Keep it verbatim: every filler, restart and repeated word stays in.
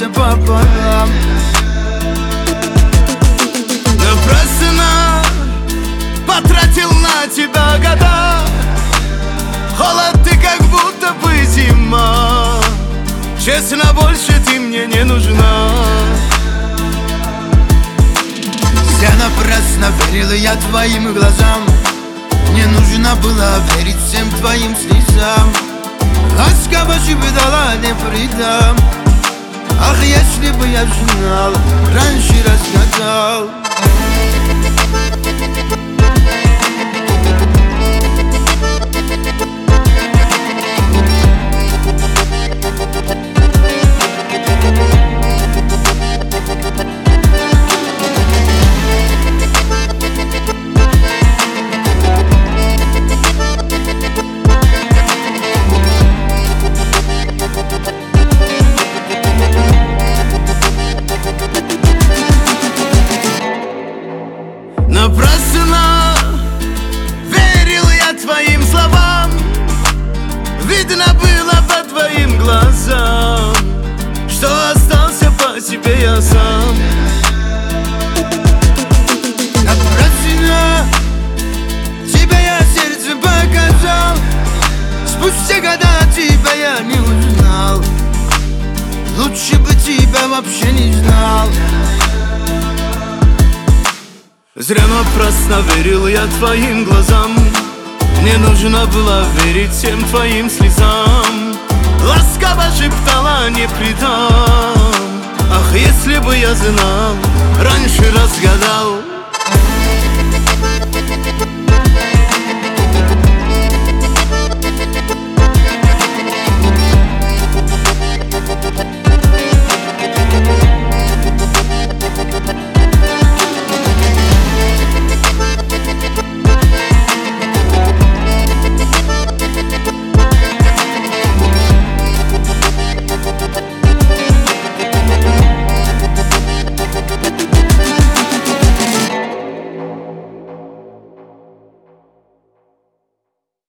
сердце пополам. Напрасно потратил на тебя года, холод ты как будто бы зима. Честно, больше ты мне не нужна. Зря напрасно верил я твоим глазам, не нужно было верить всем твоим слезам. Ласково шептала, не предам. Ах, если бы я знал, раньше разгадал. Напрасно верил я твоим словам, видно было по твоим глазам, что остался по себе я сам. Напрасно тебя я сердцем показал, спустя года тебя я не узнал. Лучше бы тебя вообще не знал. Зря напрасно верил я твоим глазам, не нужно было верить всем твоим слезам. Ласково шептала, не предам. Ах, если бы я знал, раньше разгадал.